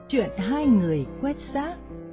Chuyện hai người quét rác.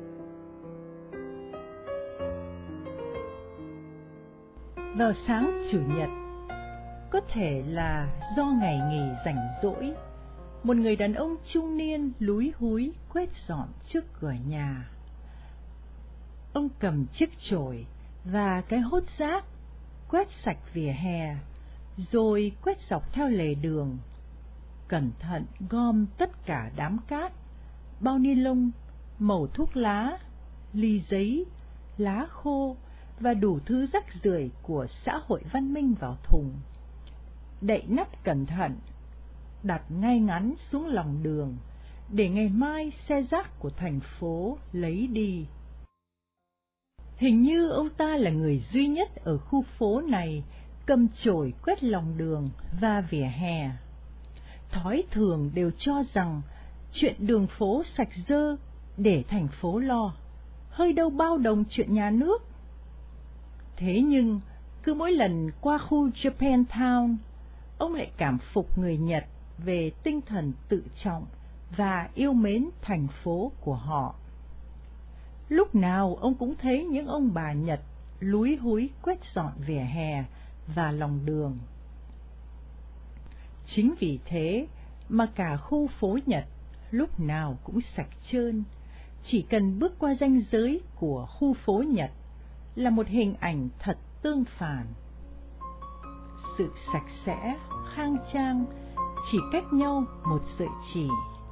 Vào sáng Chủ nhật, có thể là do ngày nghỉ rảnh rỗi, một người đàn ông trung niên lúi húi quét dọn trước cửa nhà. Ông cầm chiếc chổi và cái hốt rác, quét sạch vỉa hè, rồi quét dọc theo lề đường, cẩn thận gom tất cả đám cát, bao ni lông, mẩu thuốc lá, ly giấy, lá khô và đủ thứ rác rưởi của xã hội văn minh vào thùng. Đậy nắp cẩn thận, đặt ngay ngắn xuống lòng đường để ngày mai xe rác của thành phố lấy đi. Hình như ông ta là người duy nhất ở khu phố này cầm chổi quét lòng đường và vỉa hè. Thói thường đều cho rằng chuyện đường phố sạch dơ để thành phố lo, hơi đâu bao đồng chuyện nhà nước. Thế nhưng, cứ mỗi lần qua khu Japantown, ông lại cảm phục người Nhật về tinh thần tự trọng và yêu mến thành phố của họ. Lúc nào ông cũng thấy những ông bà Nhật lúi húi quét dọn vỉa hè và lòng đường. Chính vì thế mà cả khu phố Nhật lúc nào cũng sạch trơn, chỉ cần bước qua ranh giới của khu phố Nhật là một hình ảnh thật tương phản. Sự sạch sẽ, khang trang chỉ cách nhau một sợi chỉ.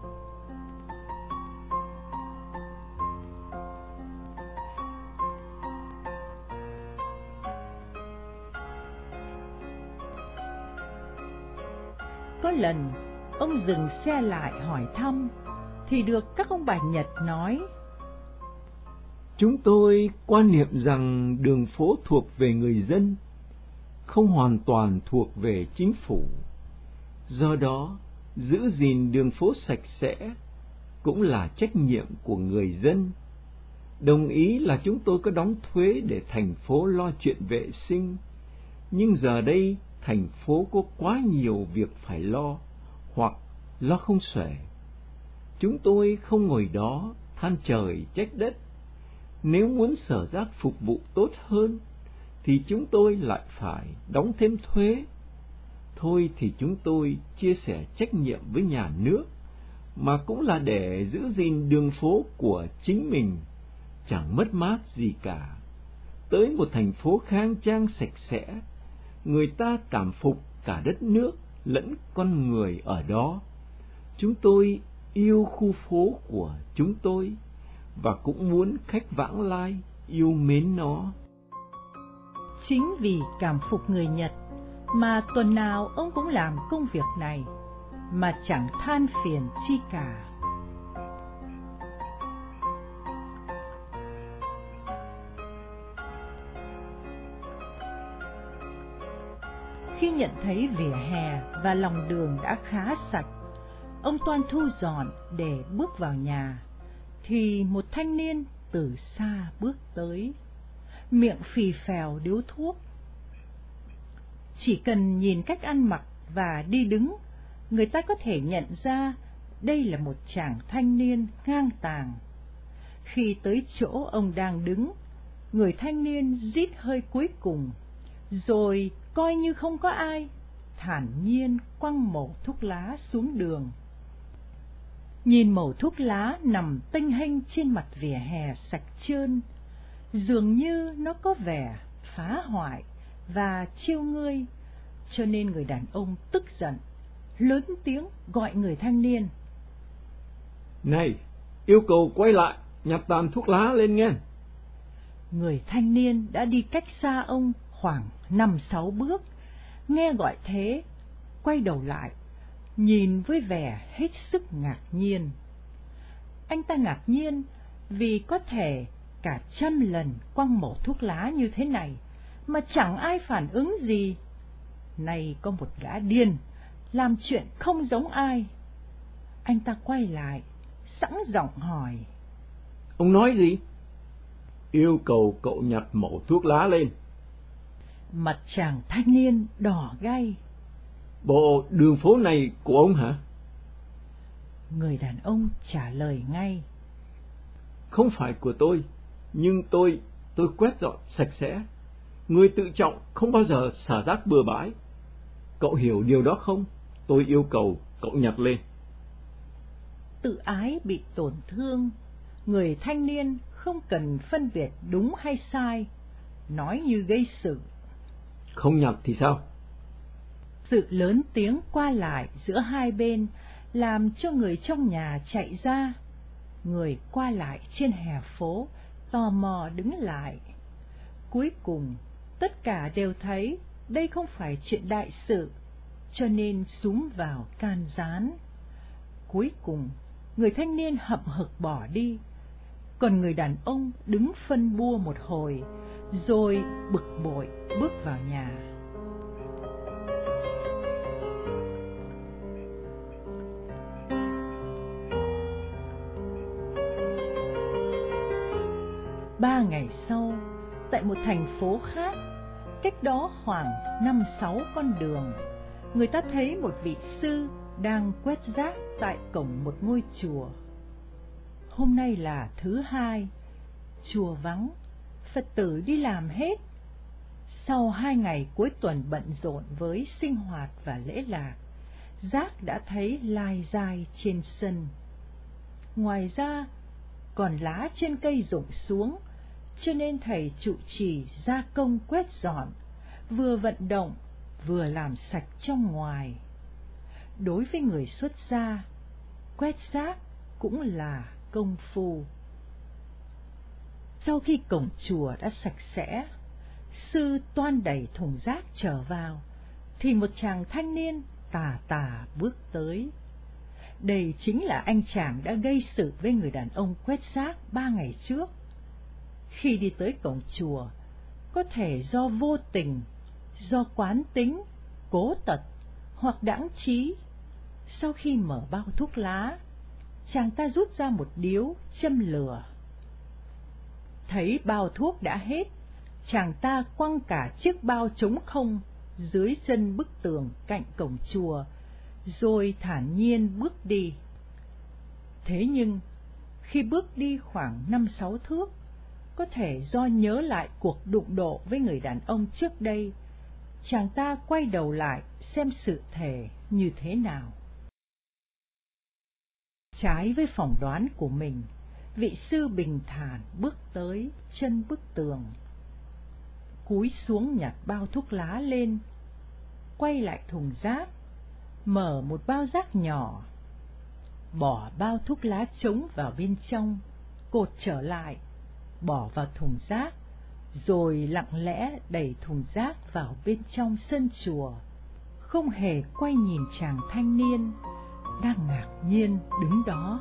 Có lần, ông dừng xe lại hỏi thăm, thì được các ông bà Nhật nói: Chúng tôi quan niệm rằng đường phố thuộc về người dân, không hoàn toàn thuộc về chính phủ. Do đó, giữ gìn đường phố sạch sẽ cũng là trách nhiệm của người dân. Đồng ý là chúng tôi có đóng thuế để thành phố lo chuyện vệ sinh, nhưng giờ đây thành phố có quá nhiều việc phải lo, hoặc lo không xuể. Chúng tôi không ngồi đó than trời trách đất. Nếu muốn Sở Rác phục vụ tốt hơn, thì chúng tôi lại phải đóng thêm thuế. Thôi thì chúng tôi chia sẻ trách nhiệm với nhà nước, mà cũng là để giữ gìn đường phố của chính mình, chẳng mất mát gì cả. Tới một thành phố khang trang sạch sẽ, người ta cảm phục cả đất nước lẫn con người ở đó. Chúng tôi yêu khu phố của chúng tôi, và cũng muốn khách vãng lai yêu mến nó. Chính vì cảm phục người Nhật mà tuần nào ông cũng làm công việc này, mà chẳng than phiền chi cả. Khi nhận thấy vỉa hè và lòng đường đã khá sạch, ông toan thu dọn để bước vào nhà, thì một thanh niên từ xa bước tới, miệng phì phèo điếu thuốc. Chỉ cần nhìn cách ăn mặc và đi đứng, người ta có thể nhận ra đây là một chàng thanh niên ngang tàng. Khi tới chỗ ông đang đứng, người thanh niên rít hơi cuối cùng, rồi coi như không có ai, thản nhiên quăng mẩu thuốc lá xuống đường. Nhìn mẩu thuốc lá nằm tênh hênh trên mặt vỉa hè sạch trơn, dường như nó có vẻ phá hoại và trêu ngươi, cho nên người đàn ông tức giận, lớn tiếng gọi người thanh niên: Này, yêu cầu quay lại, nhặt tàn thuốc lá lên nghe. Người thanh niên đã đi cách xa ông khoảng 5-6 bước, nghe gọi thế, quay đầu lại, nhìn với vẻ hết sức ngạc nhiên. Anh ta ngạc nhiên vì có thể cả 100 lần quăng mẩu thuốc lá như thế này mà chẳng ai phản ứng gì. Này có một gã điên, làm chuyện không giống ai. Anh ta quay lại, sẵn giọng hỏi: Ông nói gì? Yêu cầu cậu nhặt mẩu thuốc lá lên. Mặt chàng thanh niên đỏ gay. Bộ đường phố này của ông hả? Người đàn ông trả lời ngay: Không phải của tôi, nhưng tôi quét dọn sạch sẽ. Người tự trọng không bao giờ xả rác bừa bãi. Cậu hiểu điều đó không? Tôi yêu cầu cậu nhặt lên. Tự ái bị tổn thương, người thanh niên không cần phân biệt đúng hay sai, nói như gây sự. Không nhặt thì sao? Sự lớn tiếng qua lại giữa hai bên làm cho người trong nhà chạy ra. Người qua lại trên hè phố tò mò đứng lại. Cuối cùng, tất cả đều thấy đây không phải chuyện đại sự, cho nên xúm vào can gián. Cuối cùng, người thanh niên hậm hực bỏ đi, còn người đàn ông đứng phân bua một hồi, rồi bực bội bước vào nhà. Ba ngày sau, tại một thành phố khác, cách đó khoảng 5-6 con đường, người ta thấy một vị sư đang quét rác tại cổng một ngôi chùa. Hôm nay là thứ hai, chùa vắng, Phật tử đi làm hết. Sau 2 ngày cuối tuần bận rộn với sinh hoạt và lễ lạc, rác đã thấy lai dai trên sân. Ngoài ra, còn lá trên cây rụng xuống, cho nên thầy trụ trì gia công quét dọn, vừa vận động vừa làm sạch trong ngoài. Đối với người xuất gia, quét rác cũng là công phu. Sau khi cổng chùa đã sạch sẽ, sư toan đẩy thùng rác trở vào, thì một chàng thanh niên tà tà bước tới. Đây chính là anh chàng đã gây sự với người đàn ông quét rác 3 ngày trước. Khi đi tới cổng chùa, có thể do vô tình, do quán tính, cố tật hoặc đãng trí, sau khi mở bao thuốc lá, chàng ta rút ra một điếu châm lửa. Thấy bao thuốc đã hết, chàng ta quăng cả chiếc bao trống không dưới chân bức tường cạnh cổng chùa, rồi thản nhiên bước đi. Thế nhưng, khi bước đi khoảng 5-6 thước, có thể do nhớ lại cuộc đụng độ với người đàn ông trước đây, chàng ta quay đầu lại xem sự thể như thế nào. Trái với phỏng đoán của mình, vị sư bình thản bước tới chân bức tường, cúi xuống nhặt bao thuốc lá lên, quay lại thùng rác, mở một bao rác nhỏ, bỏ bao thuốc lá trống vào bên trong, cột trở lại, bỏ vào thùng rác, rồi lặng lẽ đẩy thùng rác vào bên trong sân chùa, không hề quay nhìn chàng thanh niên đang ngạc nhiên đứng đó.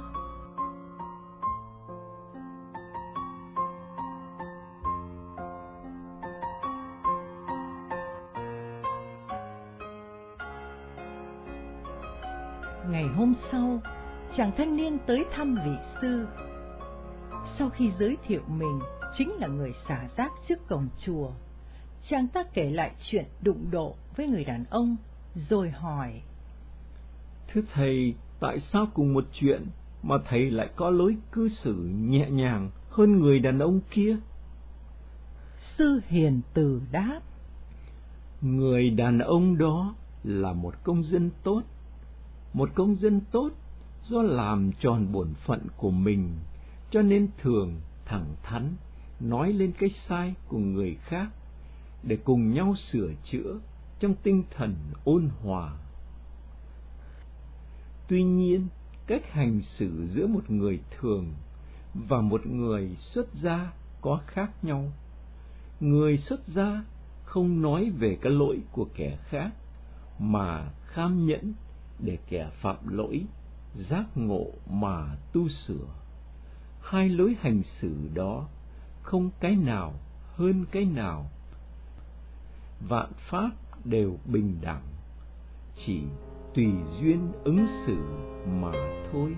Ngày hôm sau, chàng thanh niên tới thăm vị sư. Sau khi giới thiệu mình chính là người xả rác trước cổng chùa, chàng ta kể lại chuyện đụng độ với người đàn ông, rồi hỏi: Thưa thầy, tại sao cùng một chuyện mà thầy lại có lối cư xử nhẹ nhàng hơn người đàn ông kia? Sư hiền từ đáp: Người đàn ông đó là một công dân tốt. Một công dân tốt do làm tròn bổn phận của mình, cho nên thường thẳng thắn nói lên cái sai của người khác để cùng nhau sửa chữa trong tinh thần ôn hòa. Tuy nhiên, cách hành xử giữa một người thường và một người xuất gia có khác nhau. Người xuất gia không nói về cái lỗi của kẻ khác, mà kham nhẫn để kẻ phạm lỗi giác ngộ mà tu sửa. Hai lối hành xử đó không cái nào hơn cái nào. Vạn pháp đều bình đẳng, chỉ tùy duyên ứng xử mà thôi.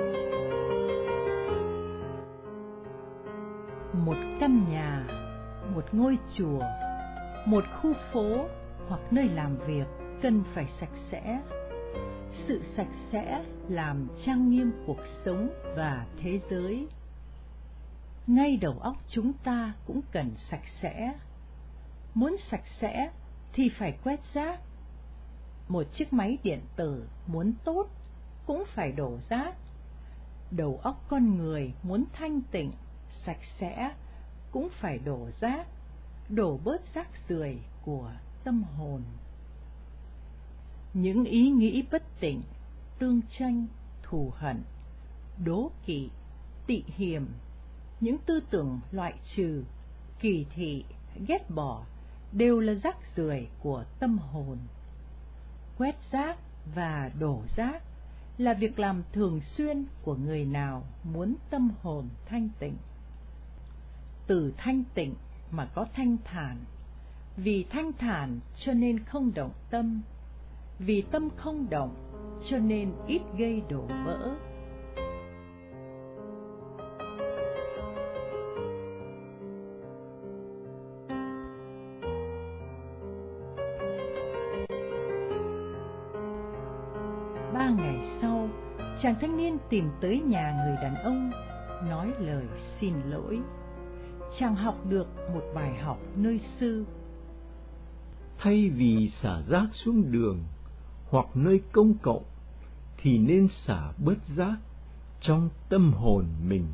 Một căn nhà một ngôi chùa, một khu phố hoặc nơi làm việc cần phải sạch sẽ. Sự sạch sẽ làm trang nghiêm cuộc sống và thế giới. Ngay đầu óc chúng ta cũng cần sạch sẽ. Muốn sạch sẽ thì phải quét rác. Một chiếc máy điện tử muốn tốt cũng phải đổ rác. Đầu óc con người muốn thanh tịnh, sạch sẽ cũng phải đổ rác, đổ bớt rác rưởi của tâm hồn. Những ý nghĩ bất tịnh, tương tranh, thù hận, đố kỵ, tị hiềm, những tư tưởng loại trừ, kỳ thị, ghét bỏ đều là rác rưởi của tâm hồn. Quét rác và đổ rác là việc làm thường xuyên của người nào muốn tâm hồn thanh tịnh. Từ thanh tịnh mà có thanh thản, vì thanh thản cho nên không động tâm, vì tâm không động cho nên ít gây đổ vỡ. Ba ngày sau, chàng thanh niên tìm tới nhà người đàn ông, nói lời xin lỗi. Chàng học được một bài học nơi sư. Thay vì xả rác xuống đường hoặc nơi công cộng, thì nên xả bớt rác trong tâm hồn mình.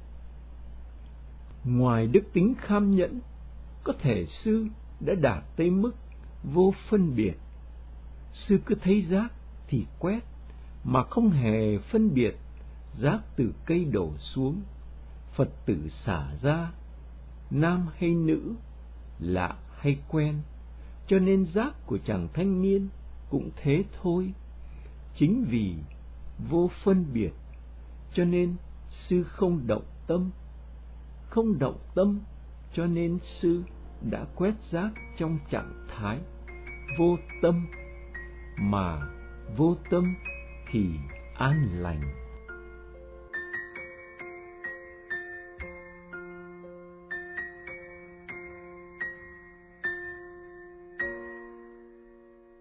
Ngoài đức tính kham nhẫn, có thể sư đã đạt tới mức vô phân biệt. Sư cứ thấy rác thì quét, mà không hề phân biệt rác từ cây đổ xuống, Phật tử xả ra, nam hay nữ, lạ hay quen. Cho nên rác của chàng thanh niên cũng thế thôi. Chính vì vô phân biệt, cho nên sư không động tâm. Không động tâm, cho nên sư đã quét rác trong trạng thái vô tâm. Mà vô tâm thì an lành.